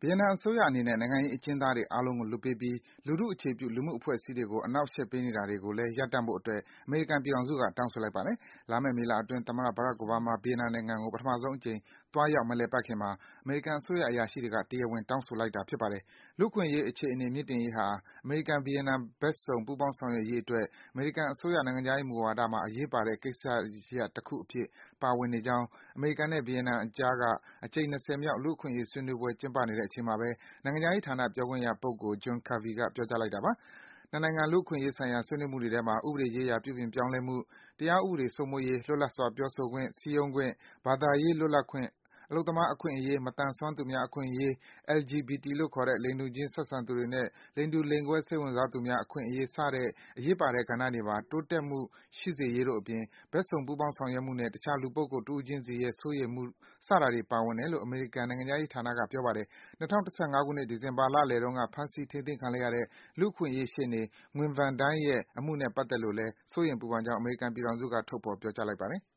ဗီယက်နမ်အစိုးရအနေနဲ့ နိုင်ငံရေးအကျဉ်းသားတွေအားလုံးကို လွှတ်ပေးပြီး လူထုအခြေပြု လူမှုအဖွဲ့အစည်းတွေကို အနှောင့်အယှက်ပေးနေတာတွေကိုလည်း ရပ်တန့်ဖို့အတွက် အမေရိကန်ပြည်ထောင်စုက တောင်းဆိုလိုက်ပါတယ်။ လာမယ့် မေလအတွင်း သမ္မတ Barack Obama ဗီယက်နမ်နိုင်ငံကို ပထမဆုံးအကြိမ် သွားရောက် မလည်ပတ်ခင်မှာ အမေရိကန်အစိုးရ အရာရှိတွေက တရားဝင် တောင်းဆိုလိုက်တာ ဖြစ်ပါတယ်။ လူ့အခွင့်အရေး အခြေအနေ မြှင့်တင်ရေးဟာ အမေရိကန်-ဗီယက်နမ် ဘက်စုံ ပူးပေါင်းဆောင်ရွက်ရေးအတွက် အမေရိကန်အစိုးရ နိုင်ငံခြားရေးမူဝါဒမှာ အရေးပါတဲ့ ကိစ္စရပ်တခုအဖြစ် ပါဝင်နေကြောင်း အမေရိကန်နဲ့ ဗီယက်နမ်အကြားက အကြိမ် ၂၀ မြောက် လူ့အခွင့်အရေး ဆွေးနွေးပွဲ ကျင်းပနေတဲ့အချိန်မှာပဲ နိုင်ငံခြားရေးဌာန ပြောခွင့်ရပုဂ္ဂိုလ် John Kirby က ပြောကြားလိုက်တာပါ။ နှစ်နိုင်ငံ လူ့အခွင့်အရေးဆိုင်ရာ ဆွေးနွေးမှုတွေထဲမှာ ဥပဒေရေးရာ ပြုပြင်ပြောင်းလဲမှု၊ တရားဥပဒေစိုးမိုးရေး၊ လွတ်လပ်စွာ ပြောဆိုခွင့်၊ စည်းရုံးခွင့်၊ ဘာသာရေး လွတ်လပ်ခွင့်၊ အလုပ်သမားအခွင့်အရေး၊ မသန်စွမ်းသူများအခွင့်အရေး၊ LGBT လို့ခေါ်တဲ့ လိင်တူခြင်း ဆက်ဆံသူတွေနဲ့ လိင်တူ လိင်ကွဲ စိတ်ဝင်စားသူများ အခွင့်အရေး စတဲ့ အရေးပါတဲ့ ကဏ္ဍတွေမှာ တိုးတက်မှုရှိစေရေးတို့အပြင် ဘက်စုံ ပူးပေါင်းဆောင်ရွက်မှုနဲ့ တခြား လူပုဂ္ဂိုလ် တဦးချင်းစီရဲ့ စိုးရိမ်မှု စတာတွေ ပါဝင်တယ်လို့ အမေရိကန်နိုင်ငံခြားရေးဌာနက ပြောပါတယ်။ ၂၀၁၅ ခုနှစ် ဒီဇင်ဘာလလယ်တုန်းက ဖမ်းဆီး ထိန်းသိမ်းခံလိုက်ရတဲ့ လူ့အခွင့်အရေးရှေ့နေ Nguyen Van Dai ရဲ့ အမှုနဲ့ပတ်သက်လို့လည်း စိုးရိမ်ပူပန်ကြောင်း အမေရိကန်ပြည်ထောင်စုက ထုတ်ဖော် ပြောကြားလိုက်ပါတယ်။